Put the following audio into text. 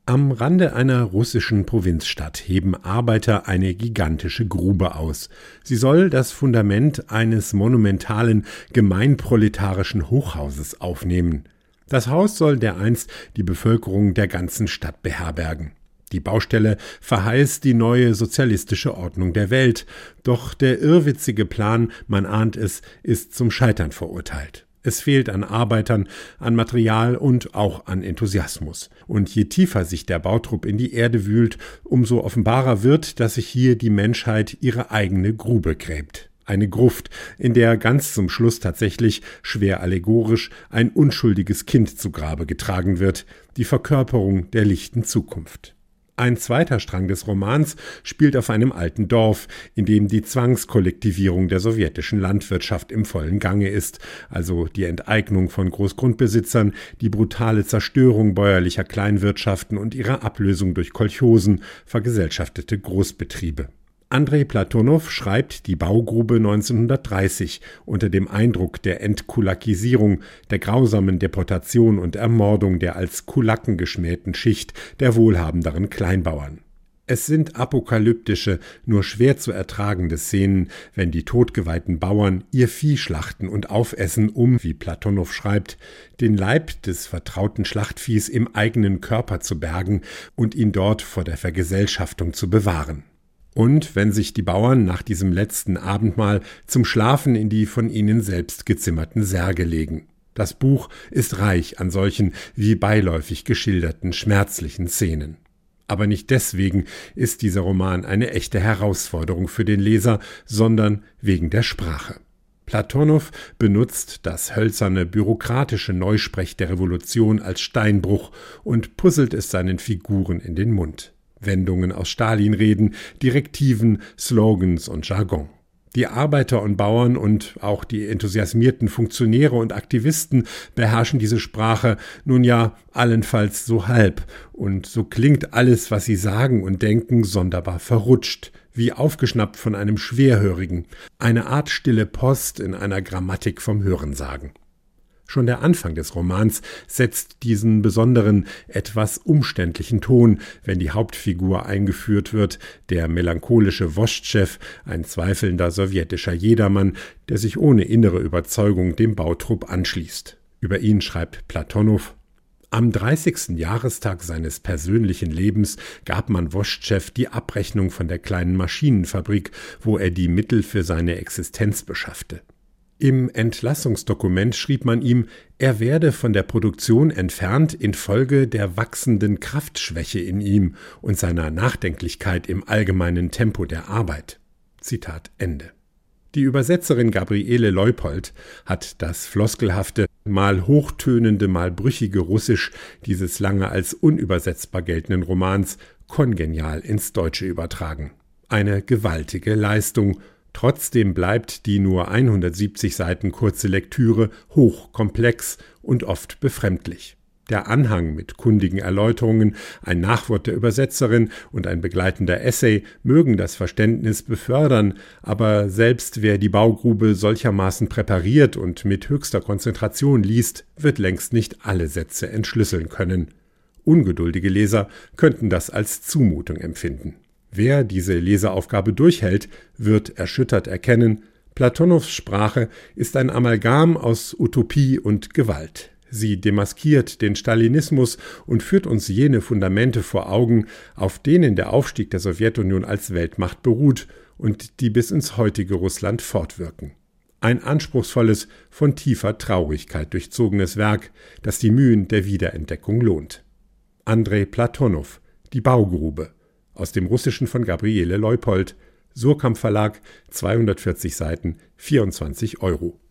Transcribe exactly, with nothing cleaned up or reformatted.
Am Rande einer russischen Provinzstadt heben Arbeiter eine gigantische Grube aus. Sie soll das Fundament eines monumentalen, gemeinproletarischen Hochhauses aufnehmen. Das Haus soll dereinst die Bevölkerung der ganzen Stadt beherbergen. Die Baustelle verheißt die neue sozialistische Ordnung der Welt, doch der irrwitzige Plan, man ahnt es, ist zum Scheitern verurteilt. Es fehlt an Arbeitern, an Material und auch an Enthusiasmus. Und je tiefer sich der Bautrupp in die Erde wühlt, umso offenbarer wird, dass sich hier die Menschheit ihre eigene Grube gräbt. Eine Gruft, in der ganz zum Schluss tatsächlich, schwer allegorisch, ein unschuldiges Kind zu Grabe getragen wird, die Verkörperung der lichten Zukunft. Ein zweiter Strang des Romans spielt auf einem alten Dorf, in dem die Zwangskollektivierung der sowjetischen Landwirtschaft im vollen Gange ist, also die Enteignung von Großgrundbesitzern, die brutale Zerstörung bäuerlicher Kleinwirtschaften und ihre Ablösung durch Kolchosen, vergesellschaftete Großbetriebe. Andrei Platonow schreibt die Baugrube neunzehnhundertdreißig unter dem Eindruck der Entkulakisierung, der grausamen Deportation und Ermordung der als Kulaken geschmähten Schicht der wohlhabenderen Kleinbauern. Es sind apokalyptische, nur schwer zu ertragende Szenen, wenn die totgeweihten Bauern ihr Vieh schlachten und aufessen, um, wie Platonow schreibt, den Leib des vertrauten Schlachtviehs im eigenen Körper zu bergen und ihn dort vor der Vergesellschaftung zu bewahren. Und wenn sich die Bauern nach diesem letzten Abendmahl zum Schlafen in die von ihnen selbst gezimmerten Särge legen. Das Buch ist reich an solchen, wie beiläufig geschilderten, schmerzlichen Szenen. Aber nicht deswegen ist dieser Roman eine echte Herausforderung für den Leser, sondern wegen der Sprache. Platonow benutzt das hölzerne, bürokratische Neusprech der Revolution als Steinbruch und puzzelt es seinen Figuren in den Mund. Wendungen aus Stalinreden, Direktiven, Slogans und Jargon. Die Arbeiter und Bauern und auch die enthusiasmierten Funktionäre und Aktivisten beherrschen diese Sprache nun ja allenfalls so halb, und so klingt alles, was sie sagen und denken, sonderbar verrutscht, wie aufgeschnappt von einem Schwerhörigen, eine Art stille Post in einer Grammatik vom Hörensagen. Schon der Anfang des Romans setzt diesen besonderen, etwas umständlichen Ton, wenn die Hauptfigur eingeführt wird, der melancholische Woschtschew, ein zweifelnder sowjetischer Jedermann, der sich ohne innere Überzeugung dem Bautrupp anschließt. Über ihn schreibt Platonow: Am dreißigsten Jahrestag seines persönlichen Lebens gab man Woschtschew die Abrechnung von der kleinen Maschinenfabrik, wo er die Mittel für seine Existenz beschaffte. Im Entlassungsdokument schrieb man ihm, er werde von der Produktion entfernt infolge der wachsenden Kraftschwäche in ihm und seiner Nachdenklichkeit im allgemeinen Tempo der Arbeit. Zitat Ende. Die Übersetzerin Gabriele Leupold hat das floskelhafte, mal hochtönende, mal brüchige Russisch dieses lange als unübersetzbar geltenden Romans kongenial ins Deutsche übertragen. Eine gewaltige Leistung. Trotzdem bleibt die nur hundertsiebzig Seiten kurze Lektüre hochkomplex und oft befremdlich. Der Anhang mit kundigen Erläuterungen, ein Nachwort der Übersetzerin und ein begleitender Essay mögen das Verständnis befördern, aber selbst wer die Baugrube solchermaßen präpariert und mit höchster Konzentration liest, wird längst nicht alle Sätze entschlüsseln können. Ungeduldige Leser könnten das als Zumutung empfinden. Wer diese Leseaufgabe durchhält, wird erschüttert erkennen, Platonows Sprache ist ein Amalgam aus Utopie und Gewalt. Sie demaskiert den Stalinismus und führt uns jene Fundamente vor Augen, auf denen der Aufstieg der Sowjetunion als Weltmacht beruht und die bis ins heutige Russland fortwirken. Ein anspruchsvolles, von tiefer Traurigkeit durchzogenes Werk, das die Mühen der Wiederentdeckung lohnt. Andrei Platonow, Die Baugrube. Aus dem Russischen von Gabriele Leupold, Suhrkamp Verlag, zweihundertvierzig Seiten, vierundzwanzig Euro.